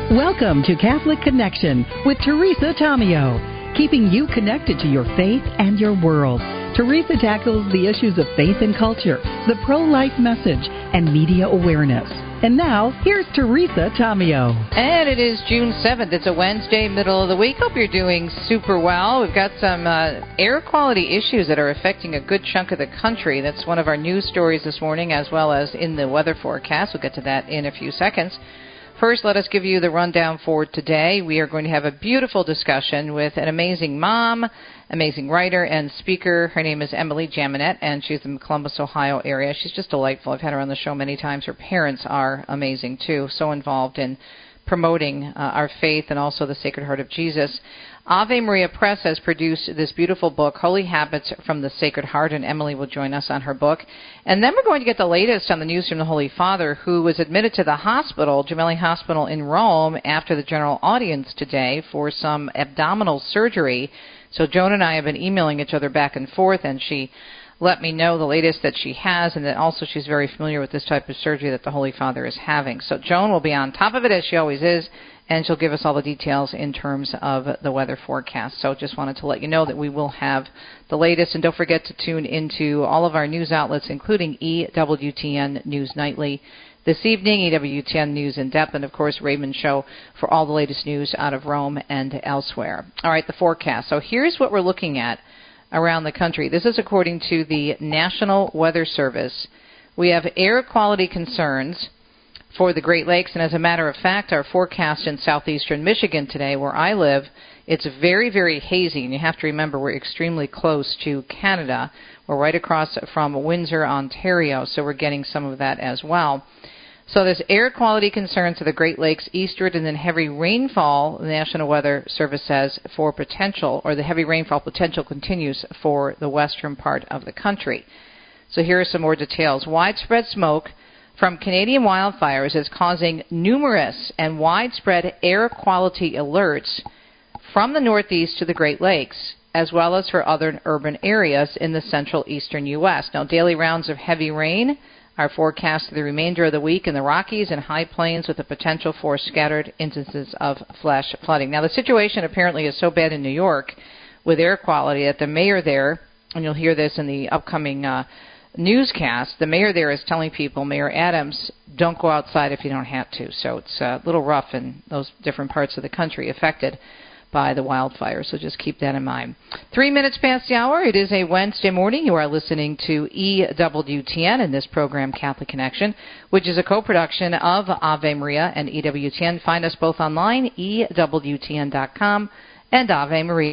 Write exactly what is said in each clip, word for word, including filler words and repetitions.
Welcome to Catholic Connection with Teresa Tomeo, keeping you connected to your faith and your world. Teresa tackles the issues of faith and culture, the pro-life message, and media awareness. And now, here's Teresa Tomeo. And it is June seventh. It's a Wednesday, middle of the week. Hope you're doing super well. We've got some uh, air quality issues that are affecting a good chunk of the country. That's one of our news stories this morning, as well as in the weather forecast. We'll get to that in a few seconds. First, let us give you the rundown for today. We are going to have a beautiful discussion with an amazing mom, amazing writer and speaker. Her name is Emily Jaminet, and she's in the Columbus, Ohio area. She's just delightful. I've had her on the show many times. Her parents are amazing, too, so involved in promoting uh, our faith and also the Sacred Heart of Jesus. Ave Maria Press has produced this beautiful book, Holy Habits from the Sacred Heart, and Emily will join us on her book. And then we're going to get the latest on the news from the Holy Father, who was admitted to the hospital, Gemelli Hospital in Rome, after the general audience today for some abdominal surgery. So Joan and I have been emailing each other back and forth, and she let me know the latest that she has, and that also she's very familiar with this type of surgery that the Holy Father is having. So Joan will be on top of it, as she always is, and she'll give us all the details in terms of the weather forecast. So just wanted to let you know that we will have the latest, and don't forget to tune into all of our news outlets, including E W T N News Nightly this evening, E W T N News in Depth, and, of course, Raymond Show for all the latest news out of Rome and elsewhere. All right, the forecast. So here's what we're looking at around the country. This is according to the National Weather Service. We have air quality concerns for the Great Lakes, and as a matter of fact, our forecast in southeastern Michigan today, where I live, it's very, very hazy, and you have to remember we're extremely close to Canada. We're right across from Windsor, Ontario, so we're getting some of that as well. So there's air quality concerns for the Great Lakes eastward, and then heavy rainfall, the National Weather Service says, for potential, or the heavy rainfall potential continues for the western part of the country. So here are some more details. Widespread smoke from Canadian wildfires is causing numerous and widespread air quality alerts from the northeast to the Great Lakes, as well as for other urban areas in the central eastern U S. Now, daily rounds of heavy rain are forecast for the remainder of the week in the Rockies and High Plains, with the potential for scattered instances of flash flooding. Now, the situation apparently is so bad in New York with air quality that the mayor there, and you'll hear this in the upcoming uh, newscast, the mayor there is telling people, Mayor Adams, don't go outside if you don't have to. So it's a little rough in those different parts of the country affected by the wildfire, so just keep that in mind. Three minutes past the hour. It is a Wednesday morning. You are listening to E W T N in this program, Catholic Connection, which is a co-production of Ave Maria and E W T N. Find us both online, E W T N dot com and Ave Maria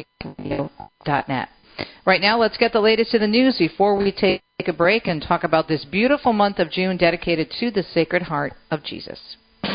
dot net. Right now, let's get the latest in the news before we take a break and talk about this beautiful month of June dedicated to the Sacred Heart of Jesus.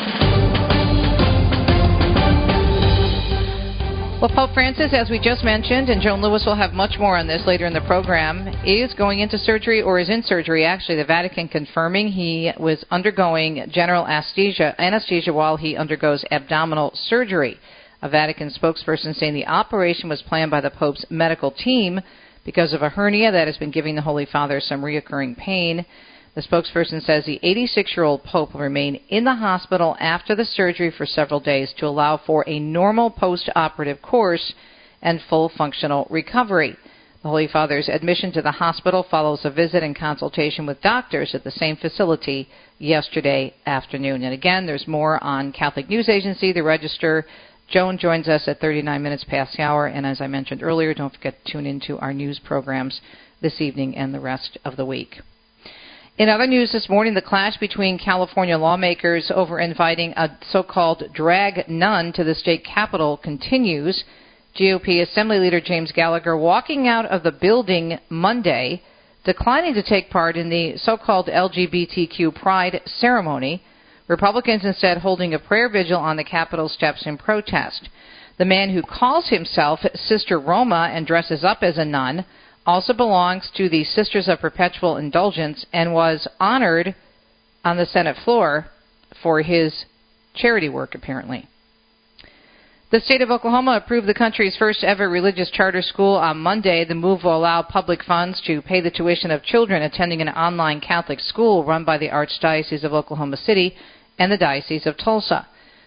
Well, Pope Francis, as we just mentioned, and Joan Lewis will have much more on this later in the program, is going into surgery, or is in surgery, actually, the Vatican confirming he was undergoing general anesthesia, anesthesia while he undergoes abdominal surgery. A Vatican spokesperson saying the operation was planned by the Pope's medical team because of a hernia that has been giving the Holy Father some reoccurring pain. The spokesperson says the eighty-six-year-old Pope will remain in the hospital after the surgery for several days to allow for a normal post-operative course and full functional recovery. The Holy Father's admission to the hospital follows a visit and consultation with doctors at the same facility yesterday afternoon. And again, there's more on Catholic News Agency, the Register. Joan joins us at thirty-nine minutes past the hour, and as I mentioned earlier, don't forget to tune into our news programs this evening and the rest of the week. In other news this morning, the clash between California lawmakers over inviting a so-called drag nun to the state capitol continues. G O P Assembly Leader James Gallagher walking out of the building Monday, declining to take part in the so-called L G B T Q Pride ceremony. Republicans instead holding a prayer vigil on the Capitol steps in protest. The man who calls himself Sister Roma and dresses up as a nun also belongs to the Sisters of Perpetual Indulgence and was honored on the Senate floor for his charity work, apparently. The state of Oklahoma approved the country's first ever religious charter school on Monday. The move will allow public funds to pay the tuition of children attending an online Catholic school run by the Archdiocese of Oklahoma City and the Diocese of Tulsa.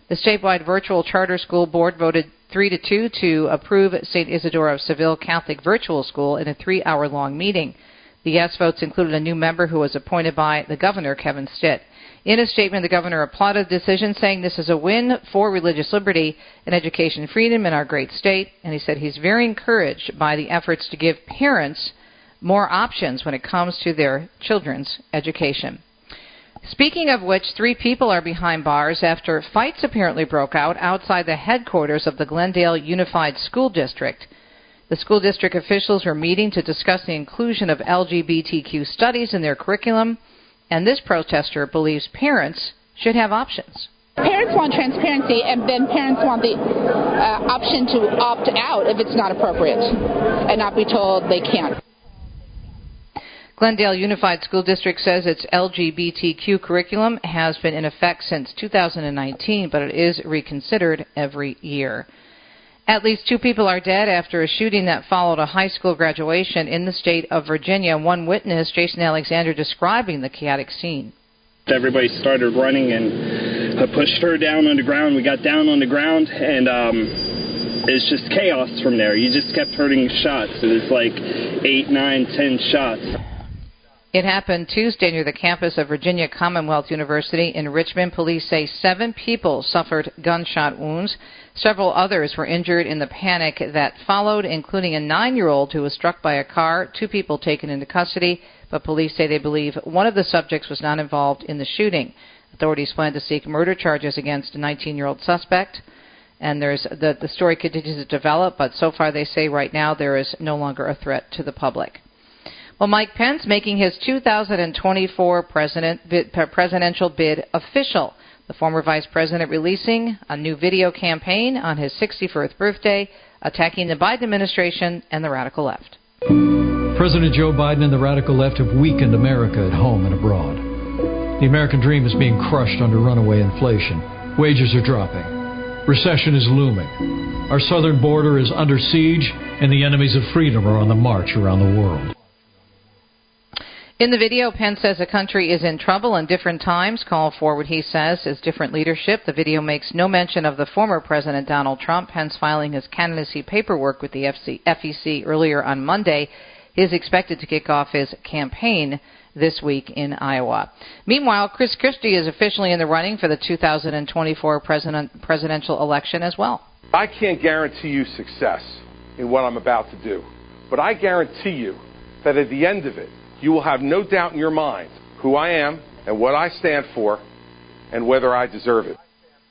The statewide virtual charter school board voted three to two to approve Saint Isidore of Seville Catholic Virtual School in a three-hour-long meeting. The yes votes included a new member who was appointed by the governor, Kevin Stitt. In a statement, the governor applauded the decision, saying this is a win for religious liberty and education freedom in our great state, and he said he's very encouraged by the efforts to give parents more options when it comes to their children's education. Speaking of which, three people are behind bars after fights apparently broke out outside the headquarters of the Glendale Unified School District. The school district officials were meeting to discuss the inclusion of L G B T Q studies in their curriculum, and this protester believes parents should have options. Parents want transparency, and then parents want the uh, option to opt out if it's not appropriate and not be told they can't. Glendale Unified School District says its L G B T Q curriculum has been in effect since two thousand nineteen, but it is reconsidered every year. At least two people are dead after a shooting that followed a high school graduation in the state of Virginia. One witness, Jason Alexander, describing the chaotic scene. Everybody started running, and I pushed her down on the ground. We got down on the ground, and um, it's just chaos from there. You just kept hearing shots. It was like eight, nine, ten shots. It happened Tuesday near the campus of Virginia Commonwealth University in Richmond. Police say seven people suffered gunshot wounds. Several others were injured in the panic that followed, including a nine-year-old who was struck by a car, two people taken into custody, but police say they believe one of the subjects was not involved in the shooting. Authorities plan to seek murder charges against a nineteen-year-old suspect, and there's the, the story continues to develop, but so far they say right now there is no longer a threat to the public. Well, Mike Pence making his two thousand twenty-four president, bid, presidential bid official. The former vice president releasing a new video campaign on his sixty-first birthday, attacking the Biden administration and the radical left. President Joe Biden and the radical left have weakened America at home and abroad. The American dream is being crushed under runaway inflation. Wages are dropping. Recession is looming. Our southern border is under siege, and the enemies of freedom are on the march around the world. In the video, Pence says the country is in trouble and different times call for what he says is different leadership. The video makes no mention of the former President Donald Trump, Pence filing his candidacy paperwork with the F E C earlier on Monday. He is expected to kick off his campaign this week in Iowa. Meanwhile, Chris Christie is officially in the running for the two thousand twenty-four president, presidential election as well. I can't guarantee you success in what I'm about to do, but I guarantee you that at the end of it, you will have no doubt in your mind who I am and what I stand for and whether I deserve it.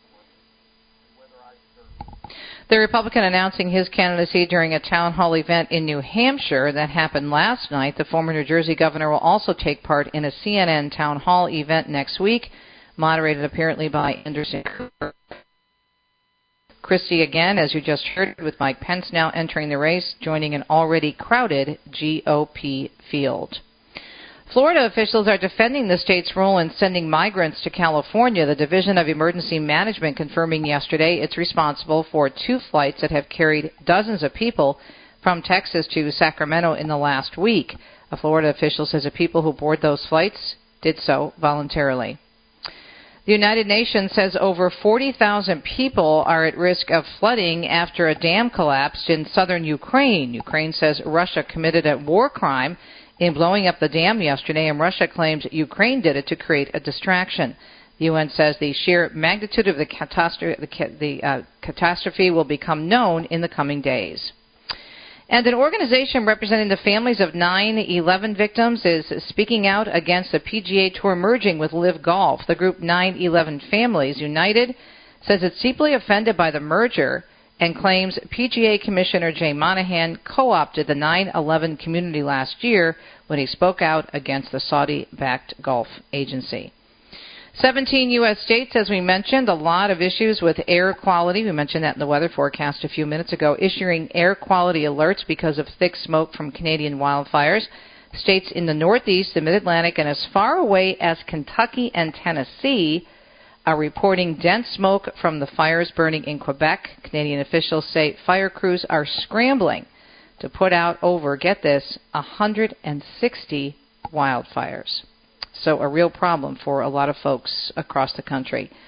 The Republican announcing his candidacy during a town hall event in New Hampshire that happened last night. The former New Jersey governor will also take part in a C N N town hall event next week, moderated apparently by Anderson Cooper. Christie again, as you just heard, with Mike Pence now entering the race, joining an already crowded G O P field. Florida officials are defending the state's role in sending migrants to California. The Division of Emergency Management confirming yesterday it's responsible for two flights that have carried dozens of people from Texas to Sacramento in the last week. A Florida official says the people who board those flights did so voluntarily. The United Nations says over forty thousand people are at risk of flooding after a dam collapsed in southern Ukraine. Ukraine says Russia committed a war crime in blowing up the dam yesterday, and Russia claims Ukraine did it to create a distraction. The U N says the sheer magnitude of the catastrophe, the, the uh, catastrophe will become known in the coming days. And an organization representing the families of nine eleven victims is speaking out against the P G A Tour merging with Live Golf. The group nine eleven Families United says it's deeply offended by the merger and claims P G A Commissioner Jay Monahan co-opted the nine eleven community last year when he spoke out against the Saudi-backed Gulf agency. seventeen U S states, as we mentioned, a lot of issues with air quality. We mentioned that in the weather forecast a few minutes ago, issuing air quality alerts because of thick smoke from Canadian wildfires. States in the Northeast, the Mid-Atlantic, and as far away as Kentucky and Tennessee are reporting dense smoke from the fires burning in Quebec. Canadian officials say fire crews are scrambling to put out over, get this, one hundred sixty wildfires. So a real problem for a lot of folks across the country.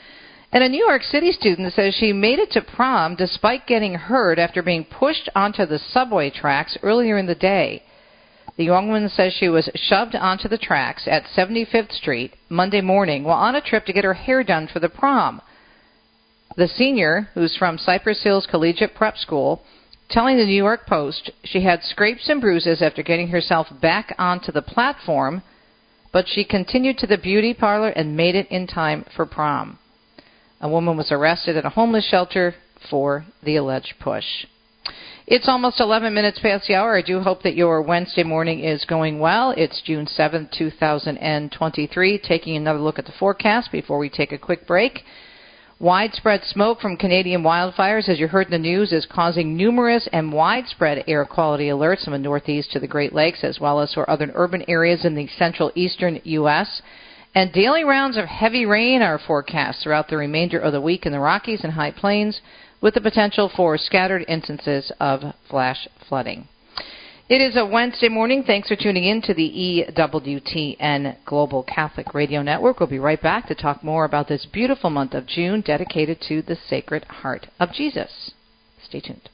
And a New York City student says she made it to prom despite getting hurt after being pushed onto the subway tracks earlier in the day. The young woman says she was shoved onto the tracks at seventy-fifth Street Monday morning while on a trip to get her hair done for the prom. The senior, who's from Cypress Hills Collegiate Prep School, telling the New York Post she had scrapes and bruises after getting herself back onto the platform, but she continued to the beauty parlor and made it in time for prom. A woman was arrested at a homeless shelter for the alleged push. It's almost eleven minutes past the hour. I do hope that your Wednesday morning is going well. It's June seventh, two thousand twenty-three. Taking another look at the forecast before we take a quick break. Widespread smoke from Canadian wildfires, as you heard in the news, is causing numerous and widespread air quality alerts from the Northeast to the Great Lakes, as well as for other urban areas in the central eastern U S And daily rounds of heavy rain are forecast throughout the remainder of the week in the Rockies and High Plains, with the potential for scattered instances of flash flooding. It is a Wednesday morning. Thanks for tuning in to the E W T N Global Catholic Radio Network. We'll be right back to talk more about this beautiful month of June dedicated to the Sacred Heart of Jesus. Stay tuned.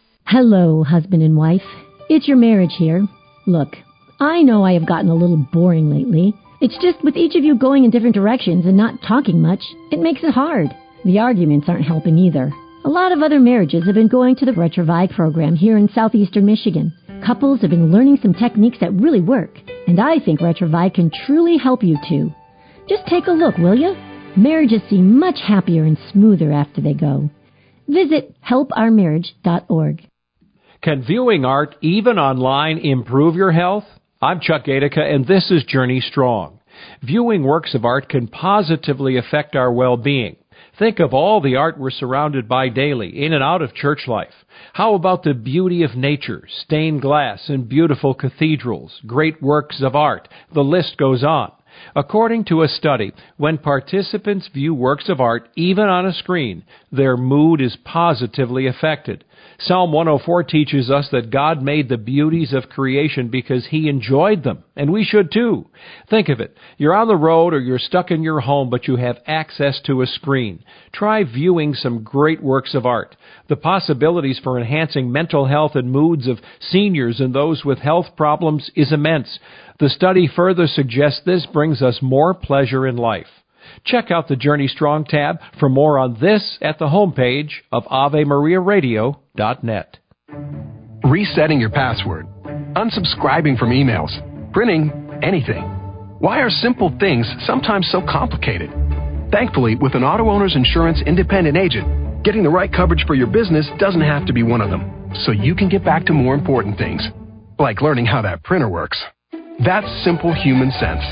Hello, husband and wife. It's your marriage here. Look, I know I have gotten a little boring lately. It's just with each of you going in different directions and not talking much, it makes it hard. The arguments aren't helping either. A lot of other marriages have been going to the Retrovive program here in southeastern Michigan. Couples have been learning some techniques that really work, and I think Retrovive can truly help you too. Just take a look, will you? Marriages seem much happier and smoother after they go. Visit help our marriage dot org. Can viewing art, even online, improve your health? I'm Chuck Gatica, and this is Journey Strong. Viewing works of art can positively affect our well-being. Think of all the art we're surrounded by daily, in and out of church life. How about the beauty of nature, stained glass and beautiful cathedrals, great works of art? The list goes on. According to a study, when participants view works of art, even on a screen, their mood is positively affected. Psalm one oh four teaches us that God made the beauties of creation because He enjoyed them, and we should too. Think of it. You're on the road or you're stuck in your home, but you have access to a screen. Try viewing some great works of art. The possibilities for enhancing mental health and moods of seniors and those with health problems is immense. The study further suggests this brings us more pleasure in life. Check out the Journey Strong tab for more on this at the homepage of Ave Maria Radio dot net. Resetting your password, unsubscribing from emails, printing anything. Why are simple things sometimes so complicated? Thankfully, with an auto owner's insurance independent agent, getting the right coverage for your business doesn't have to be one of them, so you can get back to more important things, like learning how that printer works. That's simple human sense.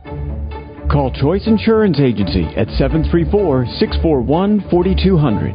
Call Choice Insurance Agency at seven three four, six four one, four two zero zero.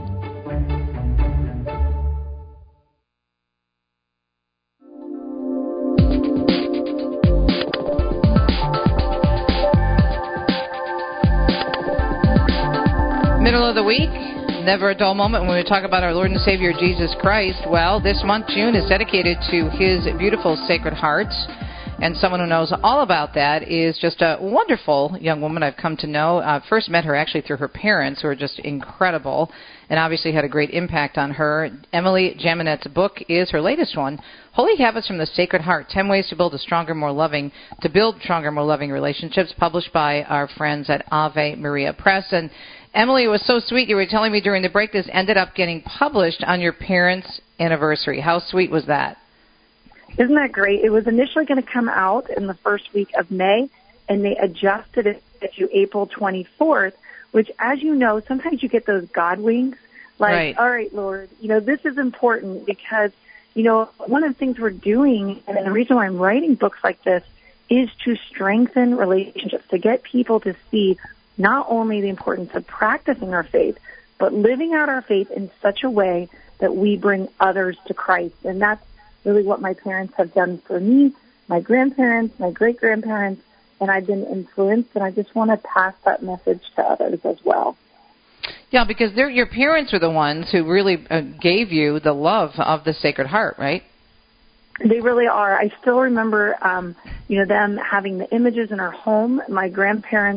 Middle of the week, never a dull moment when we talk about our Lord and Savior Jesus Christ. Well, this month, June, is dedicated to His beautiful Sacred Heart. And someone who knows all about that is just a wonderful young woman I've come to know. I uh, first met her actually through her parents, who are just incredible and obviously had a great impact on her. Emily Jaminet's book is her latest one, Holy Habits from the Sacred Heart, ten Ways to Build a Stronger, More Loving, to Build Stronger, More Loving Relationships, published by our friends at Ave Maria Press. And Emily, it was so sweet. You were telling me during the break this ended up getting published on your parents' anniversary. How sweet was that? Isn't that great? It was initially going to come out in the first week of May, and they adjusted it to April twenty-fourth, which, as you know, sometimes you get those God winks, like, right. All right, Lord, you know, this is important because, you know, one of the things we're doing, and the reason why I'm writing books like this, is to strengthen relationships, to get people to see not only the importance of practicing our faith, but living out our faith in such a way that we bring others to Christ. And that's really what my parents have done for me, my grandparents, my great-grandparents, and I've been influenced, and I just want to pass that message to others as well. Yeah, because they're, your parents were the ones who really uh, gave you the love of the Sacred Heart, right? They really are. I still remember, um, you know, them having the images in our home. My grandparents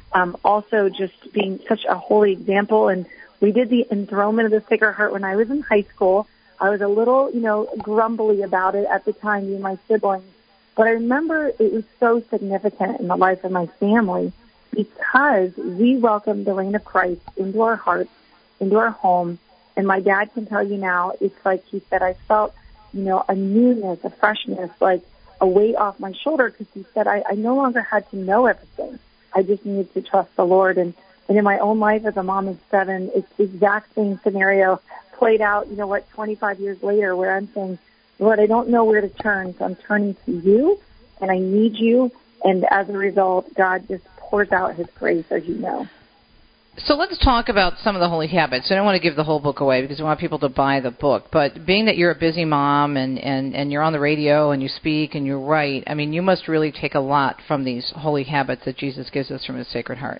um, also just being such a holy example. And we did the enthronement of the Sacred Heart when I was in high school. I was a little, you know, grumbly about it at the time, me and my siblings. But I remember it was so significant in the life of my family because we welcomed the reign of Christ into our hearts, into our home. And my dad can tell you now, it's like he said, I felt, you know, a newness, a freshness, like a weight off my shoulder, because he said I, I no longer had to know everything. I just needed to trust the Lord. And, and in my own life as a mom of seven, it's the exact same scenario played out, you know what, twenty-five years later, where I'm saying, Lord, I don't know where to turn, so I'm turning to you, and I need you. And as a result, God just pours out his grace, as you know. So let's talk about some of the holy habits. I don't want to give the whole book away because I want people to buy the book. But being that you're a busy mom and, and, and you're on the radio and you speak and you write, I mean, you must really take a lot from these holy habits that Jesus gives us from his Sacred Heart.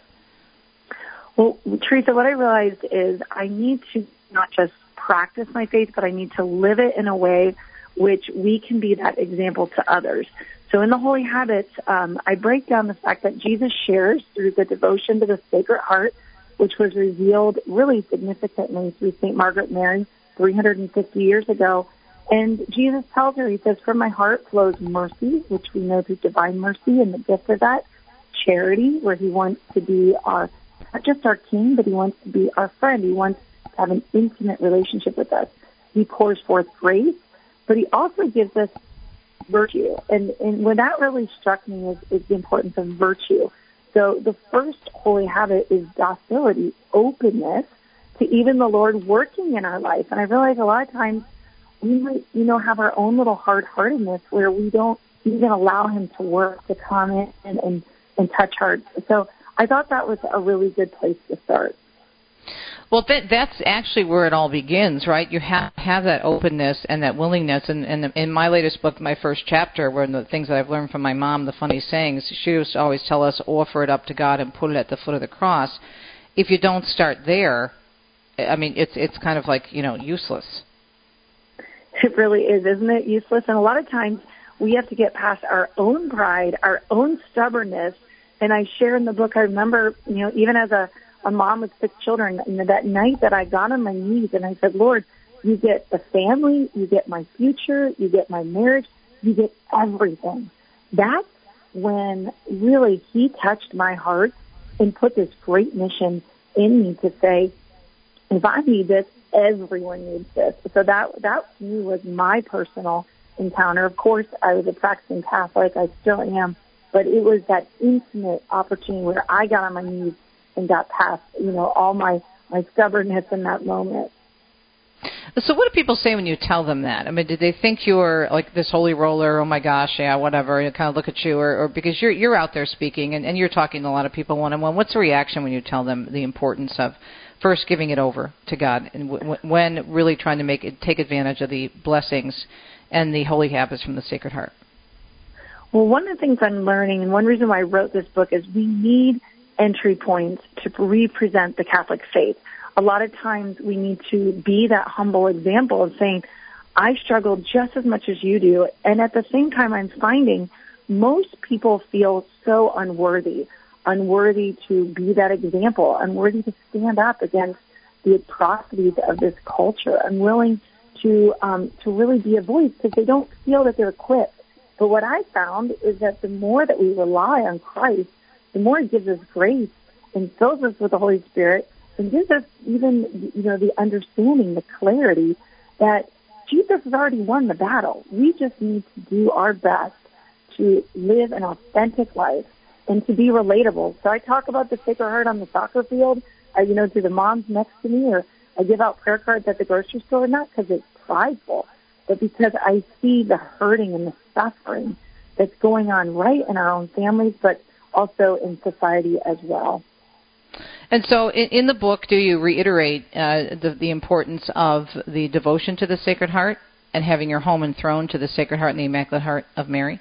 Well, Teresa, what I realized is I need to not just practice my faith, but I need to live it in a way which we can be that example to others. So in the Holy Habits, um, I break down the fact that Jesus shares through the devotion to the Sacred Heart, which was revealed really significantly through Saint Margaret Mary three hundred fifty years ago. And Jesus tells her, he says, from my heart flows mercy, which we know through divine mercy and the gift of that, charity, where he wants to be our, not just our king, but he wants to be our friend. He wants to have an intimate relationship with us. He pours forth grace, but he also gives us virtue. And, and what that really struck me is, is the importance of virtue. So the first holy habit is docility, openness to even the Lord working in our life. And I realize a lot of times we might, you know, have our own little hard-heartedness where we don't even allow him to work, to come in and, and, and touch hearts. So I thought that was a really good place to start. Well, that, that's actually where it all begins, right? You have have that openness and that willingness. And, and in my latest book, my first chapter, one of the things that I've learned from my mom, the funny sayings, she used to always tell us, offer it up to God and put it at the foot of the cross. If you don't start there, I mean, it's it's kind of like, you know, useless. It really is, isn't it? Useless. And a lot of times we have to get past our own pride, our own stubbornness. And I share in the book, I remember, you know, even as a a mom with six children, and that night that I got on my knees and I said, Lord, you get the family, you get my future, you get my marriage, you get everything. That's when really he touched my heart and put this great mission in me to say, if I need this, everyone needs this. So that, that to me was my personal encounter. Of course, I was a practicing Catholic, I still am, but it was that intimate opportunity where I got on my knees and got past, you know, all my, my stubbornness in that moment. So what do people say when you tell them that? I mean, did they think you're like this holy roller, oh my gosh, yeah, whatever, and kind of look at you, or, or because you're you're out there speaking and, and you're talking to a lot of people one-on-one, what's the reaction when you tell them the importance of first giving it over to God and w- when really trying to make it, take advantage of the blessings and the holy habits from the Sacred Heart? Well, one of the things I'm learning, and one reason why I wrote this book, is we need entry points to represent the Catholic faith. A lot of times we need to be that humble example of saying, I struggle just as much as you do. And at the same time, I'm finding most people feel so unworthy, unworthy to be that example, unworthy to stand up against the atrocities of this culture, unwilling to, um, to really be a voice because they don't feel that they're equipped. But what I found is that the more that we rely on Christ, the more he gives us grace and fills us with the Holy Spirit and gives us even, you know, the understanding, the clarity that Jesus has already won the battle. We just need to do our best to live an authentic life and to be relatable. So I talk about the Sacred Heart on the soccer field, uh, you know, to the moms next to me, or I give out prayer cards at the grocery store, not because it's prideful, but because I see the hurting and the suffering that's going on right in our own families, but also in society as well. And so in, in the book, do you reiterate uh, the, the importance of the devotion to the Sacred Heart and having your home enthroned to the Sacred Heart and the Immaculate Heart of Mary?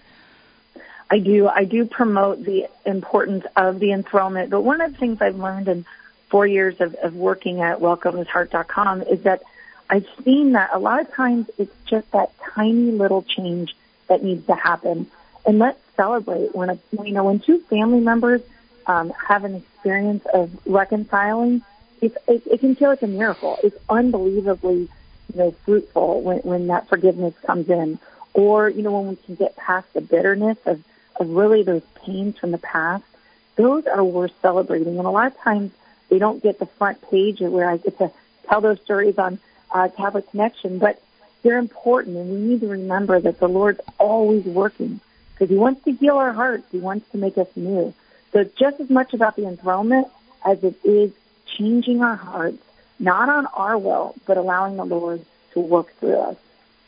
I do. I do promote the importance of the enthronement. But one of the things I've learned in four years of, of working at welcome his heart dot com is that I've seen that a lot of times it's just that tiny little change that needs to happen. And let's celebrate when, a, you know, when two family members um, have an experience of reconciling, it's, it, it can feel like a miracle. It's unbelievably, you know, fruitful when, when that forgiveness comes in. Or, you know, when we can get past the bitterness of, of really those pains from the past, those are worth celebrating. And a lot of times they don't get the front page where I get to tell those stories on uh, Catholic Connection, but they're important, and we need to remember that the Lord's always working because he wants to heal our hearts. He wants to make us new. So it's just as much about the enthronement as it is changing our hearts, not on our will, but allowing the Lord to work through us.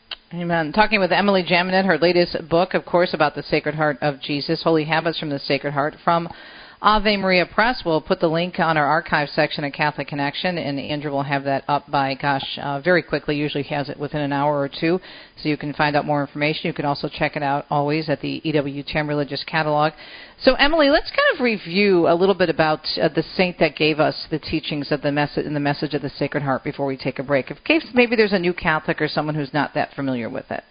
Amen. Talking with Emily Jaminet, her latest book, of course, about the Sacred Heart of Jesus, Holy Habits from the Sacred Heart, from Ave Maria Press. We'll put the link on our archive section at Catholic Connection, and Andrew will have that up by, gosh, uh, very quickly. Usually has it within an hour or two, so you can find out more information. You can also check it out always at the E W T M Religious Catalog. So, Emily, let's kind of review a little bit about uh, the saint that gave us the teachings of the message in the message of the Sacred Heart before we take a break, in case maybe there's a new Catholic or someone who's not that familiar with it.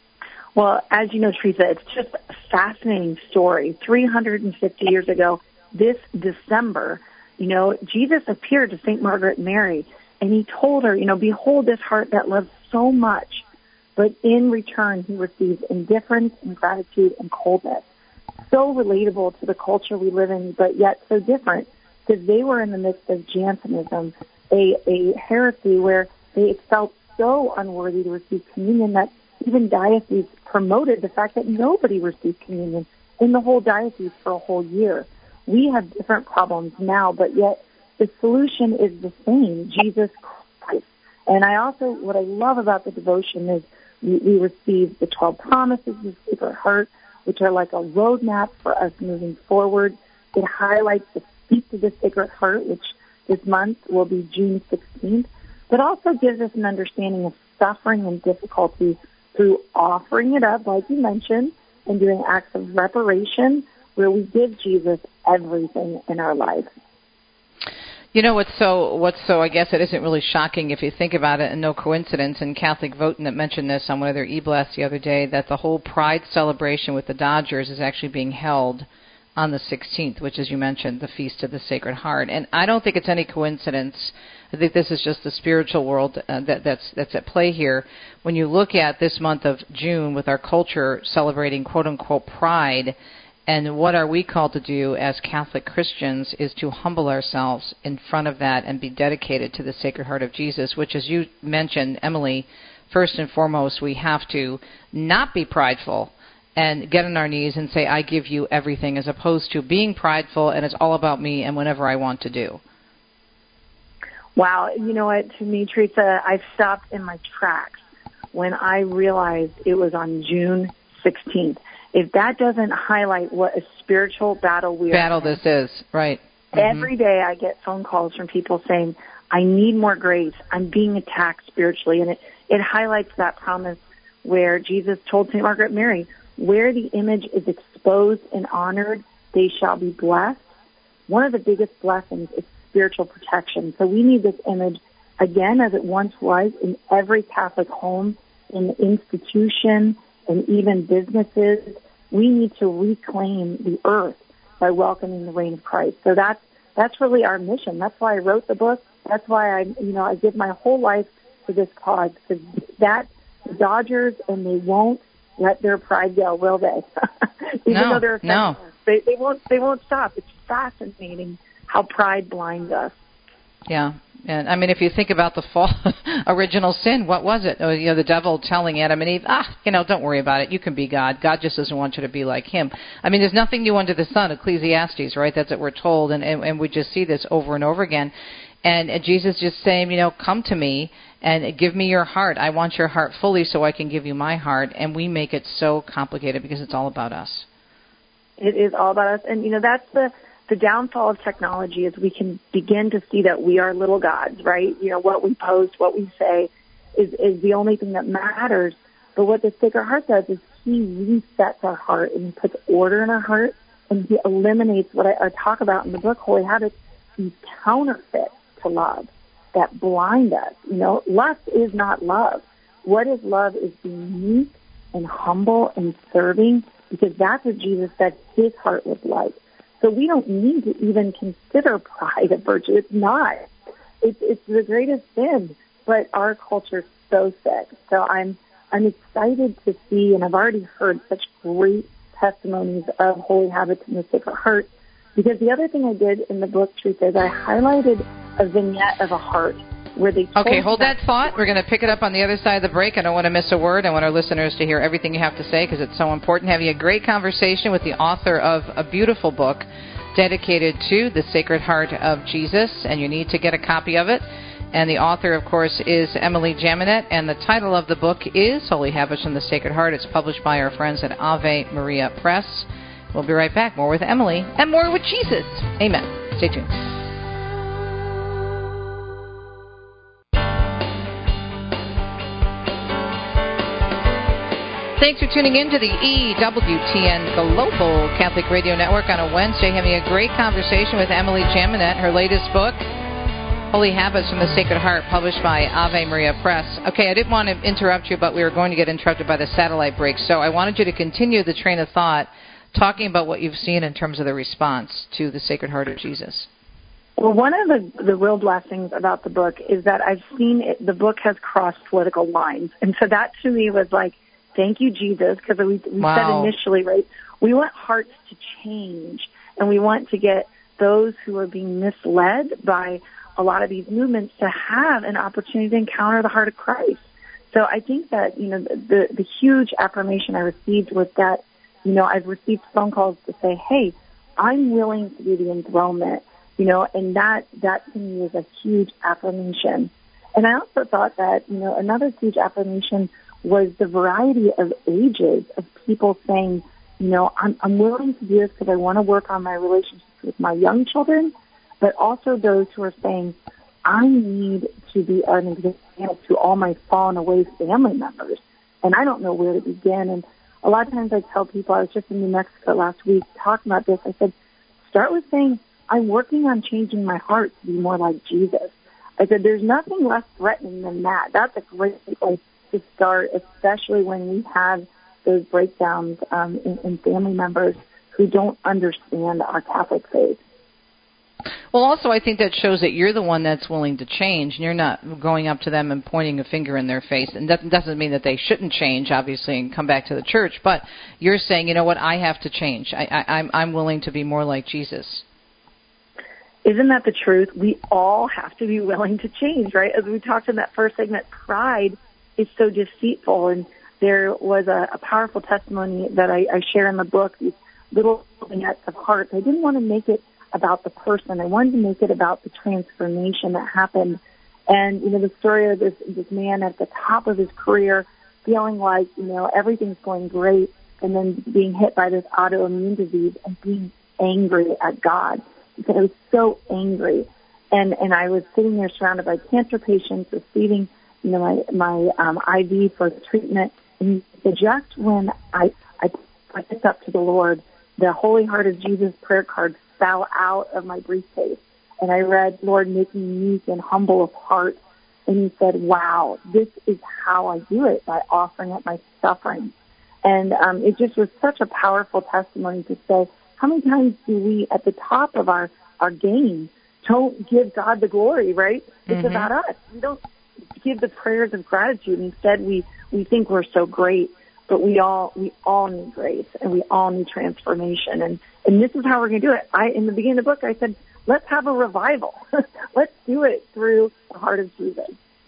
Well, as you know, Teresa, it's just a fascinating story. three hundred fifty years ago, this December, you know, Jesus appeared to Saint Margaret Mary, and he told her, you know, behold this heart that loves so much, but in return he receives indifference, ingratitude, and coldness. So relatable to the culture we live in, but yet so different, because they were in the midst of Jansenism, a, a heresy where they felt so unworthy to receive communion that even dioceses promoted the fact that nobody received communion in the whole diocese for a whole year. We have different problems now, but yet the solution is the same, Jesus Christ. And I also, what I love about the devotion is we, we receive the twelve promises of the Sacred Heart, which are like a roadmap for us moving forward. It highlights the Feast of the Sacred Heart, which this month will be June sixteenth, but also gives us an understanding of suffering and difficulty through offering it up, like you mentioned, and doing acts of reparation where we give Jesus everything in our life. You know what's so what's so I guess it isn't really shocking if you think about it, and no coincidence. And Catholic Voting that mentioned this on one of their e-blasts the other day, that the whole Pride celebration with the Dodgers is actually being held on the sixteenth, which, as you mentioned, the Feast of the Sacred Heart. And I don't think it's any coincidence. I think this is just the spiritual world uh, that, that's that's at play here. When you look at this month of June with our culture celebrating quote-unquote pride, and what are we called to do as Catholic Christians is to humble ourselves in front of that and be dedicated to the Sacred Heart of Jesus, which, as you mentioned, Emily, first and foremost, we have to not be prideful and get on our knees and say, I give you everything, as opposed to being prideful and it's all about me and whatever I want to do. Wow. You know what, to me, Teresa, I stopped in my tracks when I realized it was on June sixteenth. If that doesn't highlight what a spiritual battle we are battle in, this is, right. Mm-hmm. Every day I get phone calls from people saying, I need more grace. I'm being attacked spiritually. And it, it highlights that promise where Jesus told Saint Margaret Mary, where the image is exposed and honored, they shall be blessed. One of the biggest blessings is spiritual protection. So we need this image, again, as it once was, in every Catholic home, in the institution, and even businesses. We need to reclaim the earth by welcoming the reign of Christ. So that's that's really our mission. That's why I wrote the book. That's why I, you know, I give my whole life to this cause, because that the Dodgers, and they won't let their pride go, will they? Even no, though they're no, they, they won't. They won't stop. It's fascinating how pride blinds us. Yeah. And I mean, if you think about the fall, original sin, what was it? Oh, you know, the devil telling Adam and Eve, ah, you know, don't worry about it. You can be God. God just doesn't want you to be like him. I mean, there's nothing new under the sun. Ecclesiastes, right? That's what we're told. And, and, and we just see this over and over again. And, and Jesus just saying, you know, come to me and give me your heart. I want your heart fully so I can give you my heart. And we make it so complicated because it's all about us. It is all about us. And, you know, that's the... The downfall of technology is we can begin to see that we are little gods, right? You know, what we post, what we say is, is the only thing that matters. But what the Sacred Heart does is he resets our heart and he puts order in our heart, and he eliminates what I, I talk about in the book, Holy Habits, these counterfeits to love that blind us. You know, lust is not love. What is love is being meek and humble and serving, because that's what Jesus said his heart was like. So we don't need to even consider pride a virtue. It's not. It's, it's the greatest sin, but our culture's so sick. So I'm I'm excited to see, and I've already heard such great testimonies of holy habits in the Sacred Heart. Because the other thing I did in the book, Teresa, is I highlighted a vignette of a heart where they told Okay, hold that thought. We're going to pick it up on the other side of the break. I don't want to miss a word. I want our listeners to hear everything you have to say because it's so important. Having a great conversation with the author of a beautiful book dedicated to the Sacred Heart of Jesus, and you need to get a copy of it. And the author, of course, is Emily Jaminet, and the title of the book is Holy Habits from the Sacred Heart. It's published by our friends at Ave Maria Press. We'll be right back. More with Emily and more with Jesus. Amen. Stay tuned. Thanks for tuning in to the E W T N Global Catholic Radio Network on a Wednesday. Having a great conversation with Emily Jaminet, her latest book, Holy Habits from the Sacred Heart, published by Ave Maria Press. Okay, I didn't want to interrupt you, but we were going to get interrupted by the satellite break, so I wanted you to continue the train of thought talking about what you've seen in terms of the response to the Sacred Heart of Jesus. Well, one of the, the real blessings about the book is that I've seen it, the book has crossed political lines. And so that to me was like, thank you, Jesus, because we, we wow. said initially, right, we want hearts to change, and we want to get those who are being misled by a lot of these movements to have an opportunity to encounter the heart of Christ. So I think that, you know, the, the huge affirmation I received was that, you know, I've received phone calls to say, hey, I'm willing to do the enthronement, you know, and that, that to me is a huge affirmation. And I also thought that, you know, another huge affirmation was the variety of ages of people saying, you know, I'm, I'm willing to do this because I want to work on my relationships with my young children, but also those who are saying, I need to be an example to all my fallen away family members, and I don't know where to begin. And a lot of times I tell people, I was just in New Mexico last week talking about this, I said, start with saying, I'm working on changing my heart to be more like Jesus. I said, there's nothing less threatening than that. That's a great place to start, especially when we have those breakdowns um, in, in family members who don't understand our Catholic faith. Well, also, I think that shows that you're the one that's willing to change, and you're not going up to them and pointing a finger in their face. And that doesn't mean that they shouldn't change, obviously, and come back to the church. But you're saying, you know what, I have to change. I, I, I'm, I'm willing to be more like Jesus. Isn't that the truth? We all have to be willing to change, right? As we talked in that first segment, pride is so deceitful. And there was a, a powerful testimony that I, I share in the book, these little vignettes of hearts. I didn't want to make it about the person. I wanted to make it about the transformation that happened. And, you know, the story of this, this man at the top of his career feeling like, you know, everything's going great, and then being hit by this autoimmune disease and being angry at God. He said, I was so angry. And, and I was sitting there surrounded by cancer patients receiving, you know, my, my um, I V for treatment. And he said, just when I, I, I picked up to the Lord, the Holy Heart of Jesus prayer card fell out of my briefcase. And I read, Lord, make me meek and humble of heart. And he said, wow, this is how I do it, by offering up my suffering. And um, it just was such a powerful testimony to say, how many times do we, at the top of our, our game, don't give God the glory, right? It's mm-hmm. about us. We don't give the prayers of gratitude. Instead, we, we think we're so great. But we all we all need grace, and we all need transformation. And, and this is how we're going to do it. I In the beginning of the book, I said, let's have a revival. Let's do it through the heart of Jesus.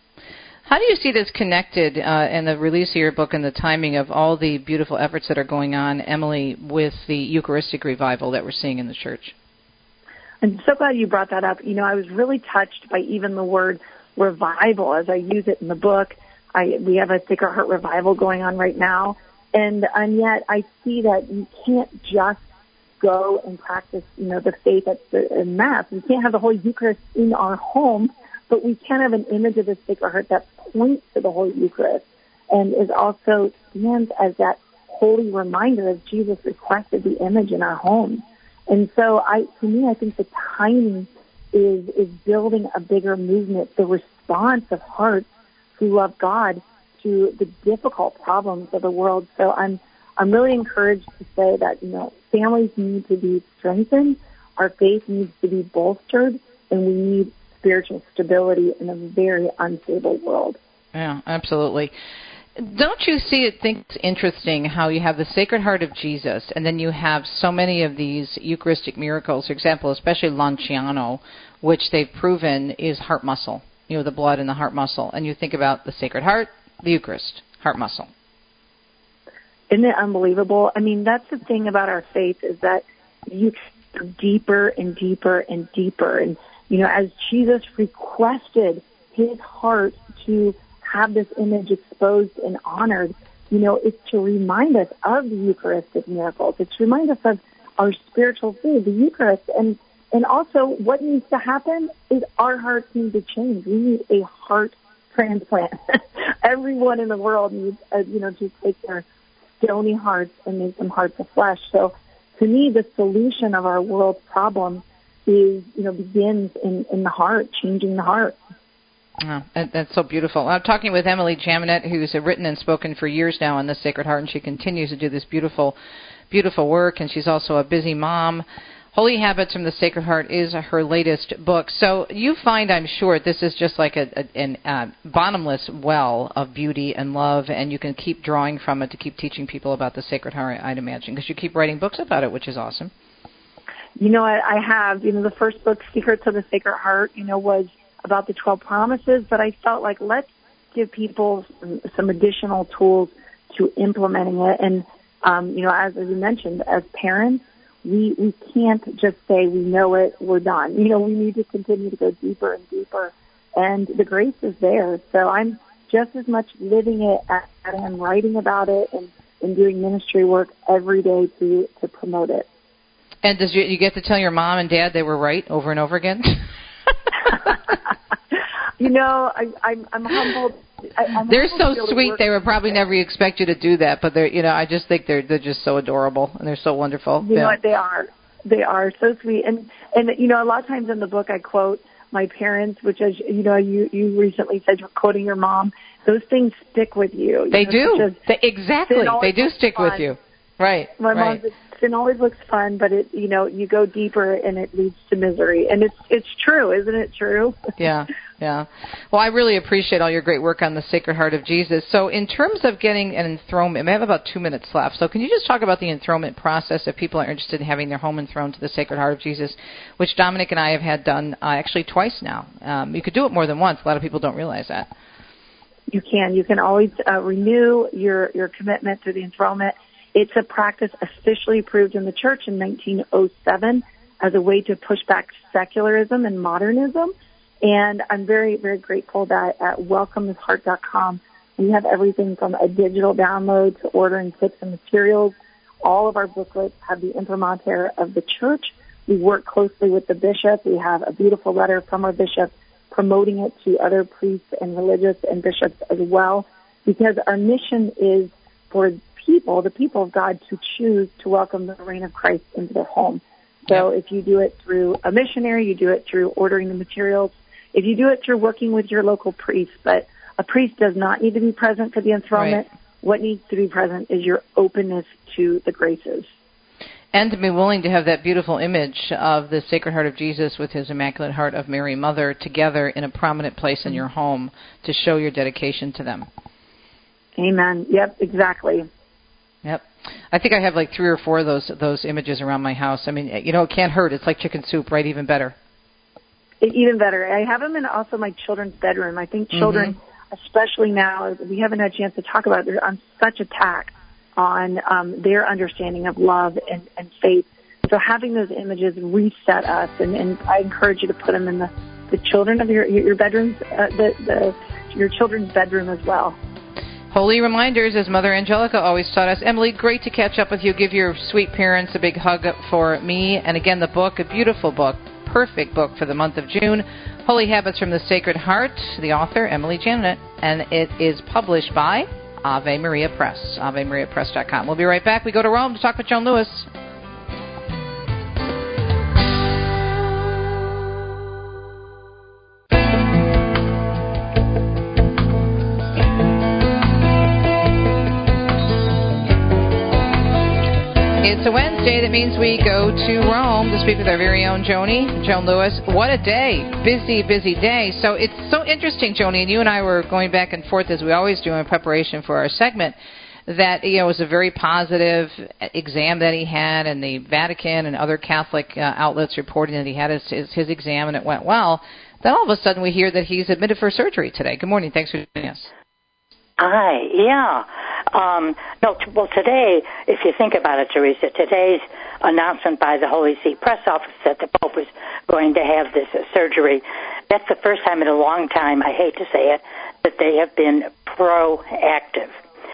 How do you see this connected uh, in the release of your book and the timing of all the beautiful efforts that are going on, Emily, with the Eucharistic revival that we're seeing in the church? I'm so glad you brought that up. You know, I was really touched by even the word revival as I use it in the book. I, we have a Sacred Heart revival going on right now, and and yet I see that you can't just go and practice, you know, the faith at the in Mass. We can't have the Holy Eucharist in our home, but we can have an image of the Sacred Heart that points to the Holy Eucharist and is also stands as that holy reminder of Jesus requested the image in our home. And so, I to me, I think the timing is is building a bigger movement, the response of hearts who love God to the difficult problems of the world. So I'm I'm really encouraged to say that, you know, families need to be strengthened, our faith needs to be bolstered, and we need spiritual stability in a very unstable world. Yeah, absolutely. Don't you see it, think it's interesting how you have the Sacred Heart of Jesus, and then you have so many of these Eucharistic miracles, for example, especially Lanciano, which they've proven is heart muscle, you know, the blood in the heart muscle. And you think about the Sacred Heart, the Eucharist, heart muscle. Isn't it unbelievable? I mean, that's the thing about our faith is that you go deeper and deeper and deeper. And, you know, as Jesus requested his heart to have this image exposed and honored, you know, it's to remind us of the Eucharistic miracles. It's to remind us of our spiritual food, the Eucharist. And, and also what needs to happen is our hearts need to change. We need a heart transplant. Everyone in the world needs, uh, you know, to take their stony hearts and make them hearts of flesh. So to me, the solution of our world's problem is, you know, begins in, in the heart, changing the heart. Oh, that's so beautiful. I'm talking with Emily Jaminet, who's written and spoken for years now on the Sacred Heart, and she continues to do this beautiful, beautiful work, and she's also a busy mom. Holy Habits from the Sacred Heart is her latest book. So you find, I'm sure, this is just like a, a an, uh, bottomless well of beauty and love, and you can keep drawing from it to keep teaching people about the Sacred Heart, I'd imagine, because you keep writing books about it, which is awesome. You know, I, I have. You know, the first book, Secrets of the Sacred Heart, you know, was about the twelve promises, but I felt like let's give people some, some additional tools to implementing it. And, um, you know, as, as you mentioned, as parents, we, we can't just say we know it, we're done. You know, we need to continue to go deeper and deeper, and the grace is there. So I'm just as much living it as I am writing about it and, and doing ministry work every day to, to promote it. And does you, you get to tell your mom and dad they were right over and over again? You know, I, I'm, I'm humbled. I, I'm they're humbled so sweet. They would probably never expect you to do that, but they're, you know, I just think they're they're just so adorable and they're so wonderful. You yeah. know what? They are. They are so sweet. And and you know, a lot of times in the book, I quote my parents, which, as you know, you you recently said you're quoting your mom. Those things stick with you. They you know, do. They, exactly. They do stick fun. with you. Right. My right. mom said, it always looks fun, but it, you know, you go deeper and it leads to misery. And it's it's true, isn't it true? Yeah, yeah. Well, I really appreciate all your great work on the Sacred Heart of Jesus. So in terms of getting an enthronement, I have about two minutes left. So can you just talk about the enthronement process if people are interested in having their home enthroned to the Sacred Heart of Jesus, which Dominic and I have had done uh, actually twice now. Um, you could do it more than once. A lot of people don't realize that. You can. You can always uh, renew your, your commitment to the enthronement. It's a practice officially approved in the church in nineteen oh seven as a way to push back secularism and modernism. And I'm very, very grateful that at welcome his heart dot com we have everything from a digital download to ordering kits and materials. All of our booklets have the imprimatur of the church. We work closely with the bishop. We have a beautiful letter from our bishop promoting it to other priests and religious and bishops as well, because our mission is for people, the people of God, to choose to welcome the reign of Christ into their home. So yep. If you do it through a missionary, you do it through ordering the materials. If you do it through working with your local priest, but a priest does not need to be present for the enthronement. Right. What needs to be present is your openness to the graces. And to be willing to have that beautiful image of the Sacred Heart of Jesus with his Immaculate Heart of Mary Mother together in a prominent place in your home to show your dedication to them. Amen. Yep, exactly. Yep. I think I have like three or four of those those images around my house. I mean, you know, it can't hurt. It's like chicken soup, right? Even better. It, even better. I have them in also my children's bedroom. I think children, mm-hmm. especially now, we haven't had a chance to talk about it. They're on such attack on um, their understanding of love and, and faith. So having those images reset us, and, and I encourage you to put them in the, the children of your your bedrooms, uh, the, the your children's bedroom as well. Holy reminders, as Mother Angelica always taught us. Emily, great to catch up with you. Give your sweet parents a big hug for me. And again, the book, a beautiful book, perfect book for the month of June, Holy Habits from the Sacred Heart, the author, Emily Jaminet, and it is published by Ave Maria Press, ave maria press dot com. We'll be right back. We go to Rome to talk with Joan Lewis. Wednesday. That means we go to Rome to speak with our very own Joni, Joan Lewis. What a day. Busy, busy day. So it's so interesting, Joni, and you and I were going back and forth, as we always do in preparation for our segment, that, you know, it was a very positive exam that he had, and the Vatican and other Catholic uh, outlets reporting that he had his, his, his exam and it went well. Then all of a sudden we hear that he's admitted for surgery today. Good morning. Thanks for joining us. Hi, yeah. Um, no, t- well, today, if you think about it, Teresa, today's announcement by the Holy See Press Office that the Pope was going to have this uh, surgery, that's the first time in a long time, I hate to say it, that they have been proactive.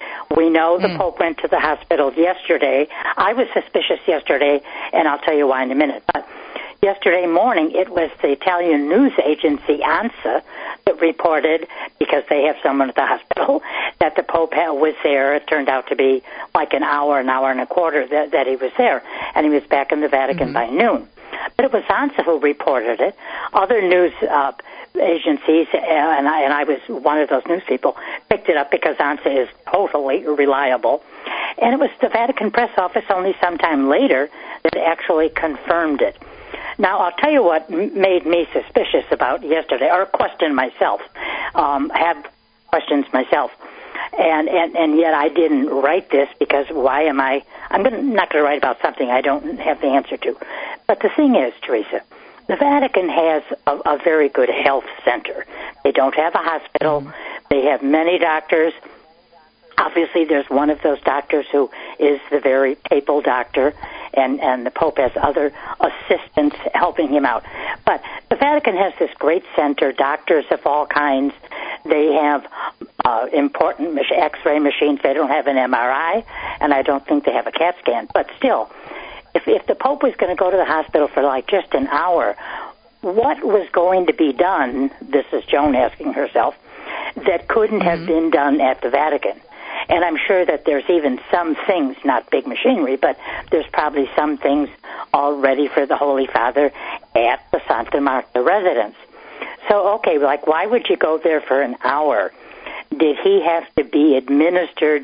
We know the mm. Pope went to the hospital yesterday. I was suspicious yesterday, and I'll tell you why in a minute. But yesterday morning, it was the Italian news agency ANSA that reported, because they have someone at the hospital, that the Pope was there. It turned out to be like an hour, an hour and a quarter that, that he was there, and he was back in the Vatican mm-hmm. by noon. But it was ANSA who reported it. Other news uh, agencies, and I, and I was one of those news people, picked it up because ANSA is totally reliable. And it was the Vatican press office only sometime later that actually confirmed it. Now, I'll tell you what made me suspicious about yesterday, or question myself. Um, I have questions myself. And, and, and yet I didn't write this because why am I, I'm gonna, not going to write about something I don't have the answer to. But the thing is, Teresa, the Vatican has a, a very good health center. They don't have a hospital. Mm-hmm. They have many doctors. Obviously, there's one of those doctors who is the very papal doctor, and, and the Pope has other assistants helping him out. But the Vatican has this great center, doctors of all kinds. They have uh, important mach- X-ray machines. They don't have an M R I, and I don't think they have a CAT scan. But still, if, if the Pope was going to go to the hospital for like just an hour, what was going to be done, this is Joan asking herself, that couldn't mm-hmm. have been done at the Vatican? And I'm sure that there's even some things, not big machinery, but there's probably some things all ready for the Holy Father at the Santa Marta residence. So, okay, like, why would you go there for an hour? Did he have to be administered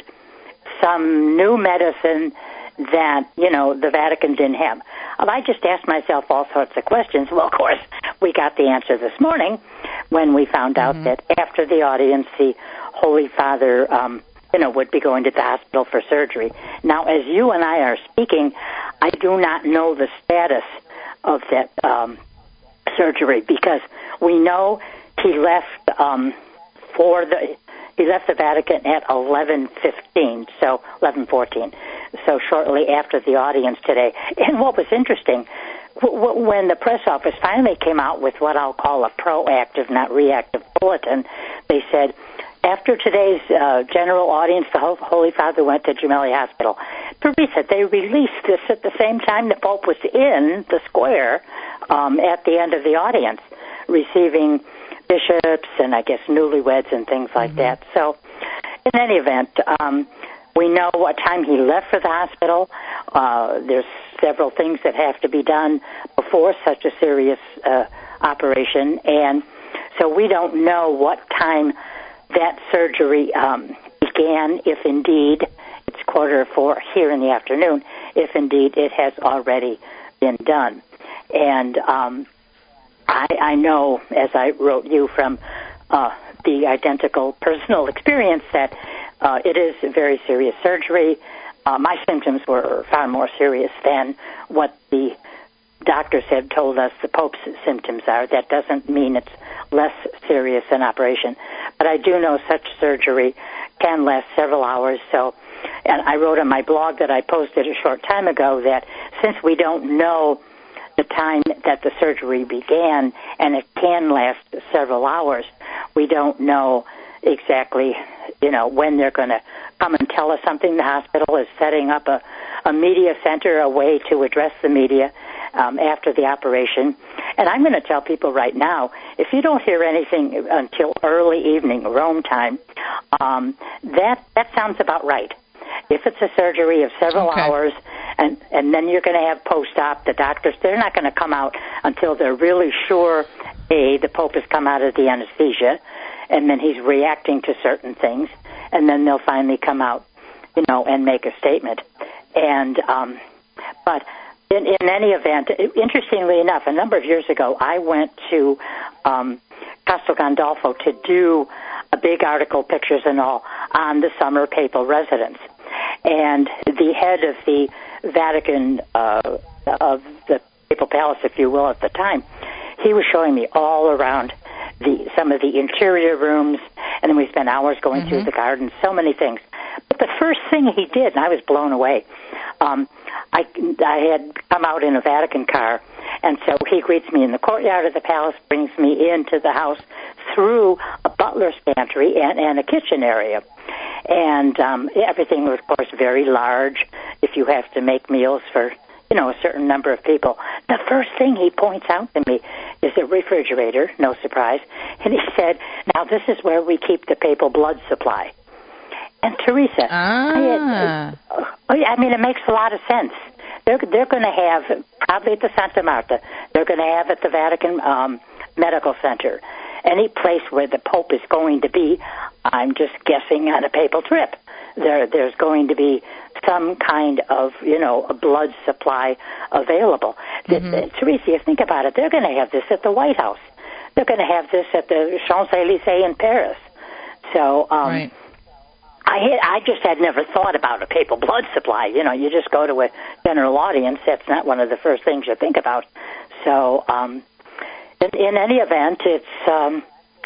some new medicine that, you know, the Vatican didn't have? Well, I just asked myself all sorts of questions. Well, of course, we got the answer this morning when we found out mm-hmm. that after the audience, the Holy Father um, you know, would be going to the hospital for surgery. Now, as you and I are speaking, I do not know the status of that um, surgery because we know he left um, for the he left the Vatican at eleven fifteen, so eleven fourteen, so shortly after the audience today. And what was interesting, w- w- when the press office finally came out with what I'll call a proactive, not reactive bulletin, they said, after today's uh, general audience, the Holy Father went to Gemelli Hospital. Teresa, they released this at the same time the Pope was in the square um, at the end of the audience, receiving bishops and, I guess, newlyweds and things like mm-hmm. that. So, in any event, um, we know what time he left for the hospital. Uh, there's several things that have to be done before such a serious uh, operation, and so we don't know what time that surgery um, began, if indeed it's quarter four here in the afternoon, if indeed it has already been done. And um, I, I know, as I wrote you from uh, the identical personal experience, that uh, it is a very serious surgery. Uh, my symptoms were far more serious than what the doctors have told us the Pope's symptoms are. That doesn't mean it's less serious an operation. But I do know such surgery can last several hours. So, and I wrote on my blog that I posted a short time ago that since we don't know the time that the surgery began and it can last several hours, we don't know exactly, you know, when they're going to come and tell us something. The hospital is setting up a, a media center, a way to address the media um, after the operation. And I'm going to tell people right now, if you don't hear anything until early evening, Rome time, um, that that sounds about right. If it's a surgery of several okay. hours, and, and then you're going to have post-op, the doctors, they're not going to come out until they're really sure, A, the Pope has come out of the anesthesia, and then he's reacting to certain things, and then they'll finally come out, you know, and make a statement. And um, But in, in any event, interestingly enough, a number of years ago, I went to um, Castel Gandolfo to do a big article, pictures and all, on the summer papal residence. And the head of the Vatican, uh, of the Papal Palace, if you will, at the time, he was showing me all around the some of the interior rooms, and then we spent hours going mm-hmm. through the gardens, so many things. But the first thing he did, and I was blown away, um, I, I had come out in a Vatican car, and so he greets me in the courtyard of the palace, brings me into the house through a butler's pantry and, and a kitchen area. And um, everything was, of course, very large if you have to make meals for, you know, a certain number of people. The first thing he points out to me is a refrigerator, no surprise, and he said, now this is where we keep the papal blood supply. And Teresa, ah. I, I mean, it makes a lot of sense. They're, they're going to have, probably at the Santa Marta, they're going to have at the Vatican um, Medical Center, any place where the Pope is going to be, I'm just guessing on a papal trip. There, there's going to be some kind of, you know, a blood supply available. Mm-hmm. The, the, Teresa, you think about it, they're going to have this at the White House. They're going to have this at the Champs-Élysées in Paris. So, um, right. I had, I just had never thought about a papal blood supply. You know, you just go to a general audience. That's not one of the first things you think about. So, um, in, in any event, it's, um,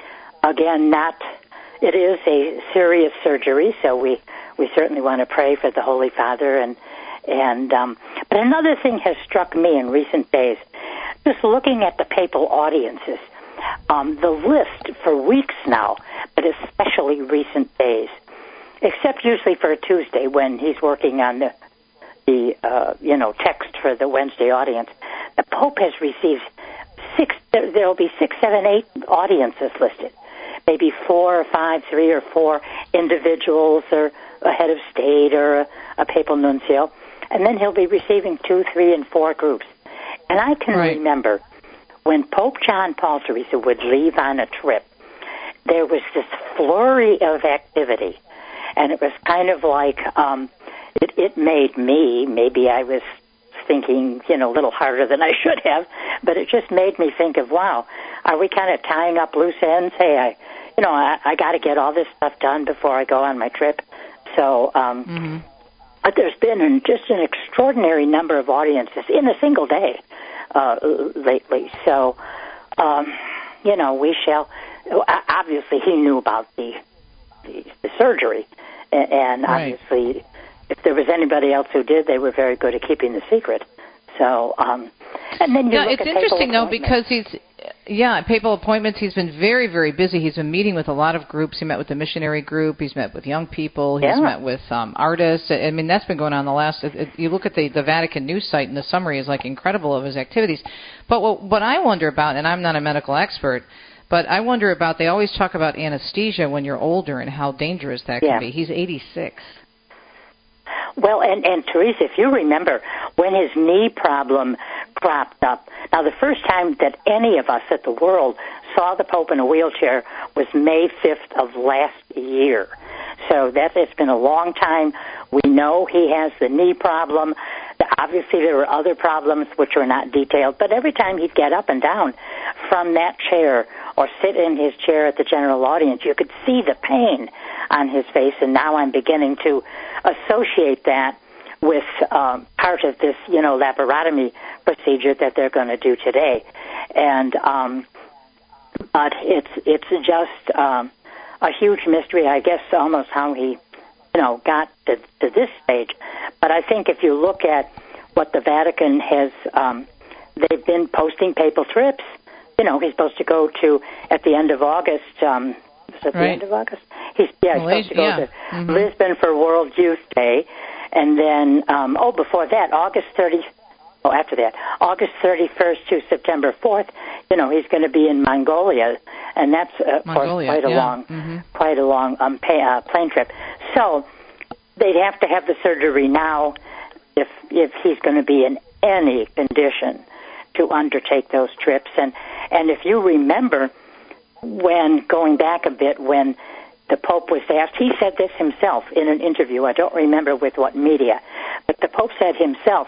again, not, it is a serious surgery, so we, we certainly want to pray for the Holy Father. And, and um, but another thing has struck me in recent days, just looking at the papal audiences, um, the list for weeks now, but especially recent days, except usually for a Tuesday when he's working on the, the uh, you know, text for the Wednesday audience. The Pope has received six, there will be six, seven, eight audiences listed. Maybe four or five, three or four individuals or a head of state or a, a papal nuncio. And then he'll be receiving two, three, and four groups. And I can right. remember when Pope John Paul Teresa would leave on a trip, there was this flurry of activity. And it was kind of like, um, it, it made me, maybe I was thinking, you know, a little harder than I should have, but it just made me think of, wow, are we kind of tying up loose ends? Hey, I, you know, I, I got to get all this stuff done before I go on my trip. So, um, mm-hmm. but there's been an, just an extraordinary number of audiences in a single day uh, lately. So, um, you know, we shall, obviously he knew about the, the, the surgery. And right. obviously, if there was anybody else who did, they were very good at keeping the secret. So, um, and then you yeah, look it's at interesting though because he's, yeah, papal appointments. He's been very, very busy. He's been meeting with a lot of groups. He met with the missionary group. He's met with young people. He's yeah. met with um, artists. I mean, that's been going on the last. It, it, you look at the the Vatican news site, and the summary is like incredible of his activities. But what, what I wonder about, and I'm not a medical expert, but I wonder about, they always talk about anesthesia when you're older and how dangerous that yeah. can be. He's eighty-six. Well, and, and Teresa, if you remember, when his knee problem cropped up, now the first time that any of us at the world saw the Pope in a wheelchair was May fifth of last year. So that it's been a long time. We know he has the knee problem. Obviously, there were other problems which were not detailed, but every time he'd get up and down from that chair or sit in his chair at the general audience, you could see the pain on his face, and now I'm beginning to associate that with um, part of this, you know, laparotomy procedure that they're going to do today. And um, but it's it's just um, a huge mystery, I guess, almost how he, you know, got to, to this stage. But I think if you look at what the Vatican has, um, they've been posting papal trips. You know, he's supposed to go to, at the end of August, um, is it the right. end of August? He's, yeah, he's Malaysia, supposed to go yeah. to mm-hmm. Lisbon for World Youth Day. And then, um, oh, before that, August thirtieth, oh, after that, August thirty-first to September fourth, you know, he's going to be in Mongolia. And that's, uh, of course, quite a yeah. long, mm-hmm. quite a long um, pay, uh, plane trip. So they'd have to have the surgery now if if he's going to be in any condition to undertake those trips. And and if you remember, when going back a bit, when the Pope was asked, he said this himself in an interview, I don't remember with what media, but the Pope said himself,